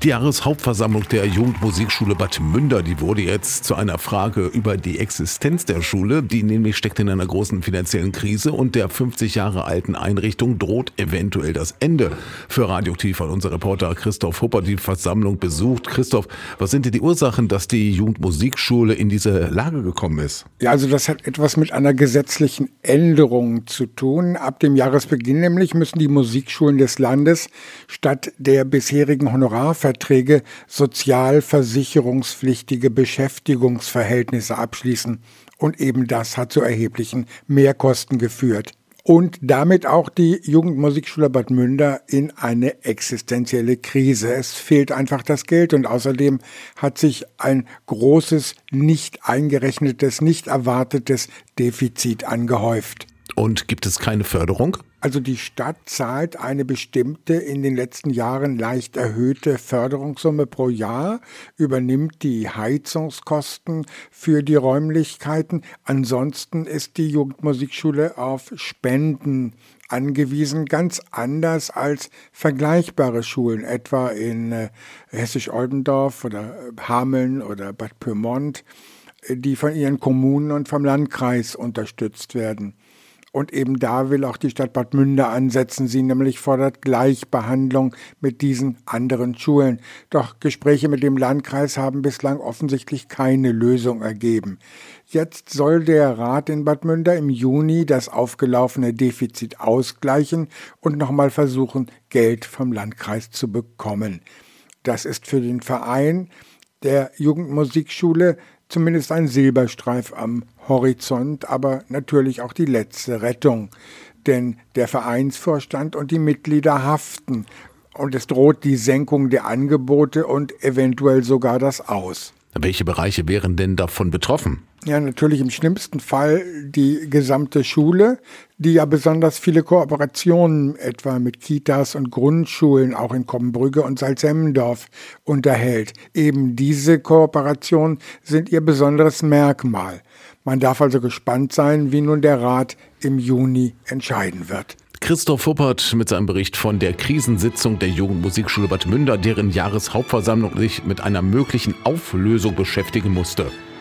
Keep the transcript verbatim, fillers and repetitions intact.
Die Jahreshauptversammlung der Jugendmusikschule Bad Münder, die wurde jetzt zu einer Frage über die Existenz der Schule. Die nämlich steckt in einer großen finanziellen Krise und der fünfzig Jahre alten Einrichtung droht eventuell das Ende. Für Radioaktiv hat unser Reporter Christoph Huppert die Versammlung besucht. Christoph, was sind denn die Ursachen, dass die Jugendmusikschule in diese Lage gekommen ist? Ja, also das hat etwas mit einer gesetzlichen Änderung zu tun. Ab dem Jahresbeginn nämlich müssen die Musikschulen des Landes statt der bisherigen Honorarverträge sozialversicherungspflichtige Beschäftigungsverhältnisse abschließen. Und eben das hat zu erheblichen Mehrkosten geführt. Und damit auch die Jugendmusikschule Bad Münder in eine existenzielle Krise. Es fehlt einfach das Geld und außerdem hat sich ein großes, nicht eingerechnetes, nicht erwartetes Defizit angehäuft. Und gibt es keine Förderung? Also die Stadt zahlt eine bestimmte, in den letzten Jahren leicht erhöhte Förderungssumme pro Jahr, übernimmt die Heizungskosten für die Räumlichkeiten. Ansonsten ist die Jugendmusikschule auf Spenden angewiesen, ganz anders als vergleichbare Schulen, etwa in äh, Hessisch-Oldendorf oder Hameln oder Bad Pyrmont, die von ihren Kommunen und vom Landkreis unterstützt werden. Und eben da will auch die Stadt Bad Münder ansetzen. Sie nämlich fordert Gleichbehandlung mit diesen anderen Schulen. Doch Gespräche mit dem Landkreis haben bislang offensichtlich keine Lösung ergeben. Jetzt soll der Rat in Bad Münder im Juni das aufgelaufene Defizit ausgleichen und nochmal versuchen, Geld vom Landkreis zu bekommen. Das ist für den Verein der Jugendmusikschule zumindest ein Silberstreif am Horizont, aber natürlich auch die letzte Rettung. Denn der Vereinsvorstand und die Mitglieder haften und es droht die Senkung der Angebote und eventuell sogar das Aus. Welche Bereiche wären denn davon betroffen? Ja, natürlich im schlimmsten Fall die gesamte Schule, die ja besonders viele Kooperationen etwa mit Kitas und Grundschulen auch in Kobbenbrügge und Salzhemmendorf unterhält. Eben diese Kooperationen sind ihr besonderes Merkmal. Man darf also gespannt sein, wie nun der Rat im Juni entscheiden wird. Christoph Huppert mit seinem Bericht von der Krisensitzung der Jugendmusikschule Bad Münder, deren Jahreshauptversammlung sich mit einer möglichen Auflösung beschäftigen musste.